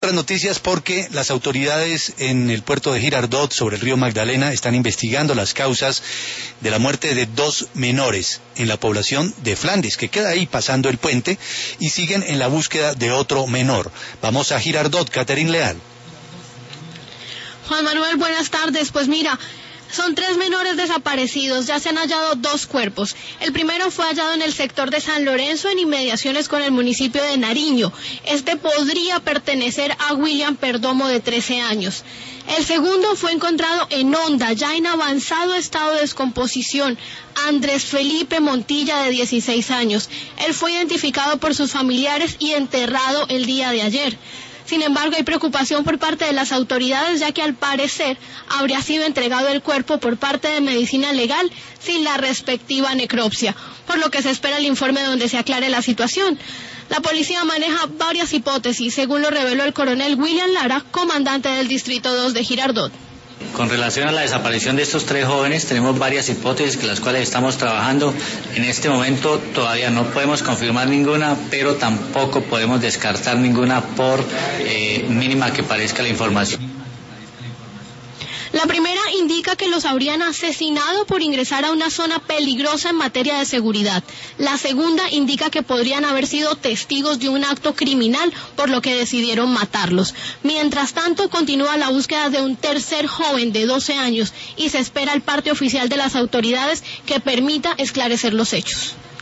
Otras noticias porque las autoridades en el puerto de Girardot, sobre el río Magdalena, están investigando las causas de la muerte de 2 menores en la población de Flandes, que queda ahí pasando el puente, y siguen en la búsqueda de otro menor. Vamos a Girardot, Catherine Leal. Juan Manuel, buenas tardes. Pues mira, son 3 menores desaparecidos, ya se han hallado 2 cuerpos. El primero fue hallado en el sector de San Lorenzo, en inmediaciones con el municipio de Nariño. Este podría pertenecer a William Perdomo, de 13 años. El segundo fue encontrado en Honda, ya en avanzado estado de descomposición, Andrés Felipe Montilla, de 16 años. Él fue identificado por sus familiares y enterrado el día de ayer. Sin embargo, hay preocupación por parte de las autoridades, ya que al parecer habría sido entregado el cuerpo por parte de Medicina Legal sin la respectiva necropsia, por lo que se espera el informe donde se aclare la situación. La policía maneja varias hipótesis, según lo reveló el coronel William Lara, comandante del Distrito 2 de Girardot. Con relación a la desaparición de estos 3 jóvenes, tenemos varias hipótesis con las cuales estamos trabajando. En este momento todavía no podemos confirmar ninguna, pero tampoco podemos descartar ninguna por mínima que parezca la información. La primera indica que los habrían asesinado por ingresar a una zona peligrosa en materia de seguridad. La segunda indica que podrían haber sido testigos de un acto criminal, por lo que decidieron matarlos. Mientras tanto, continúa la búsqueda de un tercer joven de 12 años y se espera el parte oficial de las autoridades que permita esclarecer los hechos.